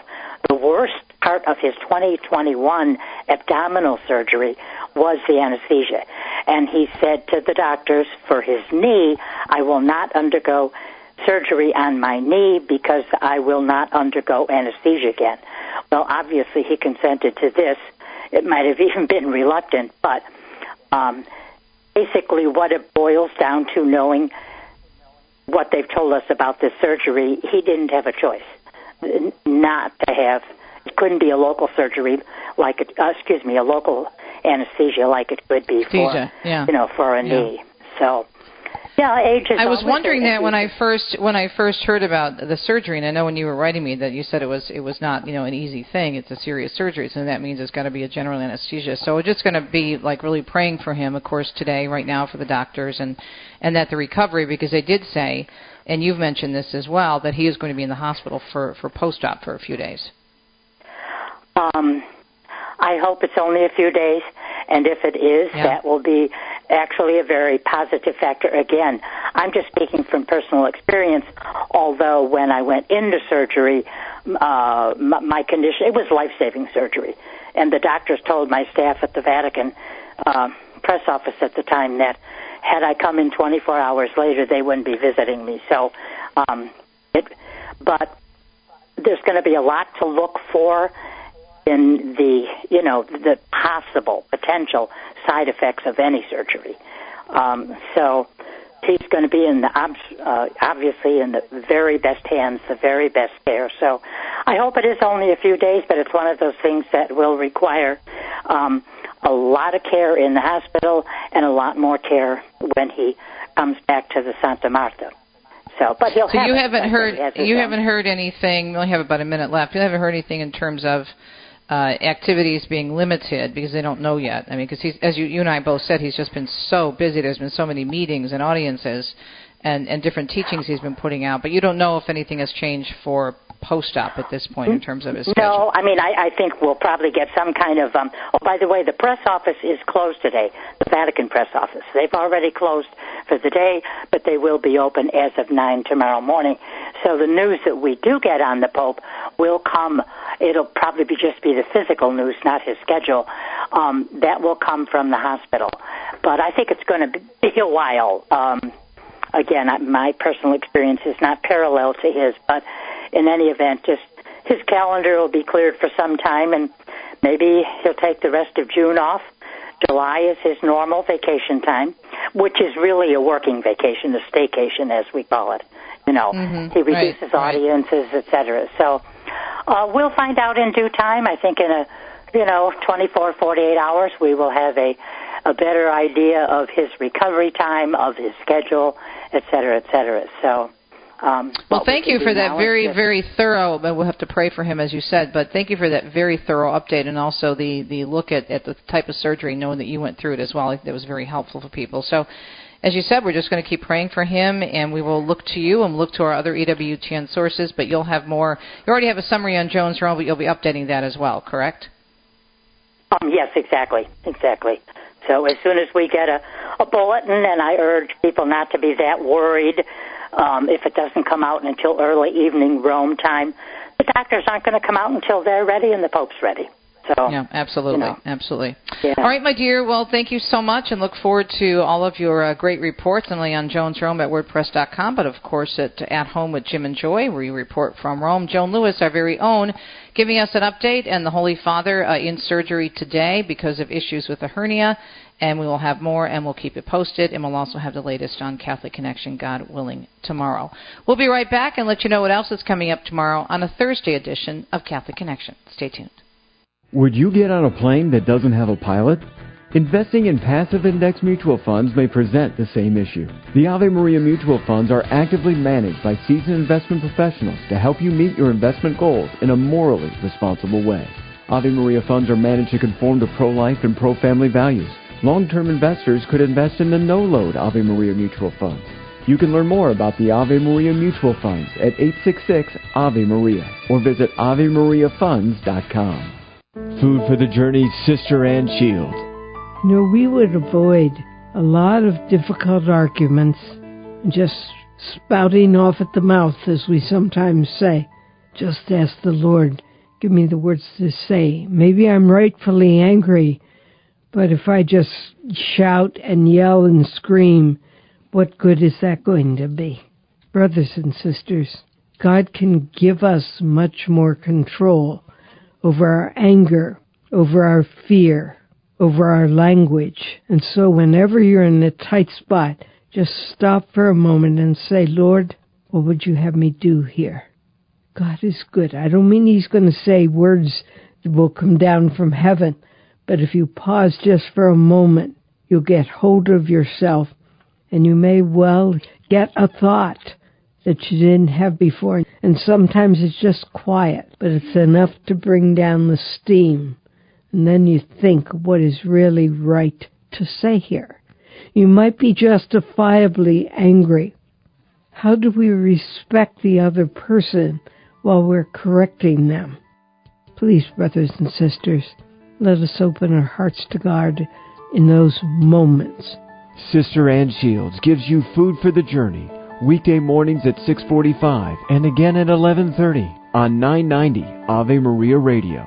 the worst part of his twenty twenty-one abdominal surgery was the anesthesia. And he said to the doctors, for his knee, I will not undergo surgery on my knee because I will not undergo anesthesia again. Well, obviously he consented to this. It might have even been reluctant, but um, basically what it boils down to, knowing what they've told us about this surgery, he didn't have a choice not to have. It couldn't be a local surgery like it, uh, excuse me, a local anesthesia like it could be for, anesthesia, yeah. you know, for a yeah. knee. So, yeah, age is. I was wondering that issue. when I first when I first heard about the surgery, and I know when you were writing me that you said it was it was not, you know, an easy thing. It's a serious surgery, so that means it's got to be a general anesthesia. So we're just going to be like really praying for him, of course, today, right now, for the doctors and and that the recovery, because they did say, and you've mentioned this as well, that he is going to be in the hospital for for post-op for a few days. Um, I hope it's only a few days, and if it is, yeah. that will be actually a very positive factor. Again, I'm just speaking from personal experience, although when I went into surgery, uh, my, my condition, it was life-saving surgery, and the doctors told my staff at the Vatican uh, press office at the time that had I come in twenty-four hours later, they wouldn't be visiting me. So, um, it, but there's going to be a lot to look for in the, you know, the possible potential side effects of any surgery. Um, so he's going to be in the, uh, obviously in the very best hands, the very best care. So I hope it is only a few days, but it's one of those things that will require um, a lot of care in the hospital and a lot more care when he comes back to the Santa Marta. So, but he'll so have you it. haven't heard you own. haven't heard anything. We only have about a minute left. You haven't heard anything in terms of Uh, activities being limited because they don't know yet. I mean, because he's, as you, you and I both said, he's just been so busy. There's been so many meetings and audiences and, and different teachings he's been putting out. But you don't know if anything has changed for post-op at this point in terms of his schedule. No, I mean, I, I think we'll probably get some kind of... Um, oh, by the way, the press office is closed today, the Vatican press office. They've already closed for the day, but they will be open as of nine tomorrow morning. So the news that we do get on the Pope will come... It'll probably be just be the physical news, not his schedule. Um, that will come from the hospital. But I think it's going to be a while. Um, again, my personal experience is not parallel to his, but in any event, just his calendar will be cleared for some time, and maybe he'll take the rest of June off. July is his normal vacation time, which is really a working vacation, a staycation, as we call it. You know, mm-hmm. he reduces right, audiences, right. et cetera. So uh, we'll find out in due time. I think in a, you know, twenty-four, forty-eight hours, we will have a, a better idea of his recovery time, of his schedule, et cetera, et cetera. So, um, well, thank we you for that very, just, very thorough, but we'll have to pray for him, as you said, but thank you for that very thorough update and also the, the look at, at the type of surgery, knowing that you went through it as well. That was very helpful for people. So, as you said, we're just going to keep praying for him, and we will look to you and look to our other E W T N sources, but you'll have more. You already have a summary on Jones Rome, but you'll be updating that as well, correct? Um, yes, exactly, exactly. So as soon as we get a, a bulletin, and I urge people not to be that worried um, if it doesn't come out until early evening Rome time, the doctors aren't going to come out until they're ready and the Pope's ready. So, yeah, absolutely, you know. absolutely. Yeah. All right, my dear. Well, thank you so much, and look forward to all of your uh, great reports, not only on Jones Rome at WordPress dot com, but of course at At Home with Jim and Joy, where you report from Rome. Joan Lewis, our very own, giving us an update, and the Holy Father uh, in surgery today because of issues with the hernia, and we will have more, and we'll keep it posted, and we'll also have the latest on Catholic Connection, God willing, tomorrow. We'll be right back and let you know what else is coming up tomorrow on a Thursday edition of Catholic Connection. Stay tuned. Would you get on a plane that doesn't have a pilot? Investing in passive index mutual funds may present the same issue. The Ave Maria mutual funds are actively managed by seasoned investment professionals to help you meet your investment goals in a morally responsible way. Ave Maria funds are managed to conform to pro-life and pro-family values. Long-term investors could invest in the no-load Ave Maria mutual funds. You can learn more about the Ave Maria mutual funds at eight six six Ave Maria or visit ave maria funds dot com. Food for the Journey's Sister Ann Shield. You know, we would avoid a lot of difficult arguments, just spouting off at the mouth, as we sometimes say. Just ask the Lord, Give me the words to say. Maybe I'm rightfully angry, but if I just shout and yell and scream, what good is that going to be? Brothers and sisters, God can give us much more control over our anger, over our fear, over our language. And so whenever you're in a tight spot, just stop for a moment and say, Lord, what would you have me do here? God is good. I don't mean he's going to say words that will come down from heaven, but if you pause just for a moment, you'll get hold of yourself, and you may well get a thought that you didn't have before. And sometimes it's just quiet, but it's enough to bring down the steam. And then you think what is really right to say here. You might be justifiably angry. How do we respect the other person while we're correcting them? Please, brothers and sisters, let us open our hearts to God in those moments. Sister Ann Shields gives you food for the journey weekday mornings at six forty-five and again at eleven thirty on nine ninety Ave Maria Radio.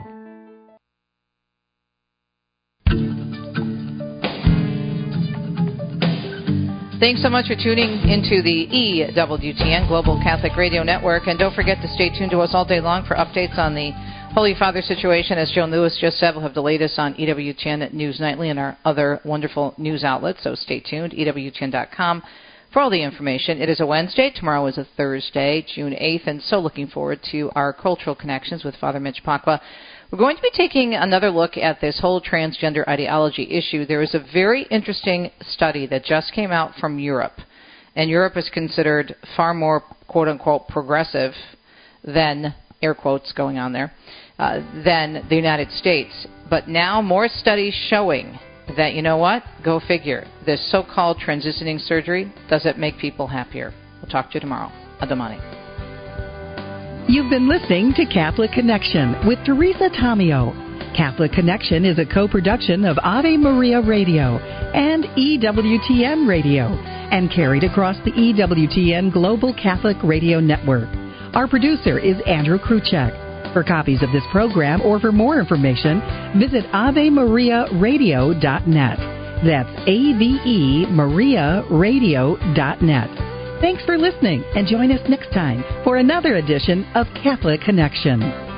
Thanks so much for tuning into the E W T N Global Catholic Radio Network. And don't forget to stay tuned to us all day long for updates on the Holy Father situation. As Joan Lewis just said, we'll have the latest on E W T N News Nightly and our other wonderful news outlets. So stay tuned, E W T N dot com. For all the information. It is a Wednesday. Tomorrow is a Thursday, June eighth, and so looking forward to our cultural connections with Father Mitch Pacwa. We're going to be taking another look at this whole transgender ideology issue. There is a very interesting study that just came out from Europe, and Europe is considered far more, quote-unquote, progressive than, air quotes going on there, uh, than the United States. But now more studies showing that, you know what, go figure, this so-called transitioning surgery, does it make people happier? We'll talk to you tomorrow. Adamani. You've been listening to Catholic Connection with Teresa Tomeo. Catholic Connection is a co-production of Ave Maria Radio and E W T N Radio and carried across the E W T N Global Catholic Radio Network. Our producer is Andrew Kruchek. For copies of this program or for more information, visit ave maria radio dot net. That's A V E Maria Radio dot net. Thanks for listening, and join us next time for another edition of Catholic Connection.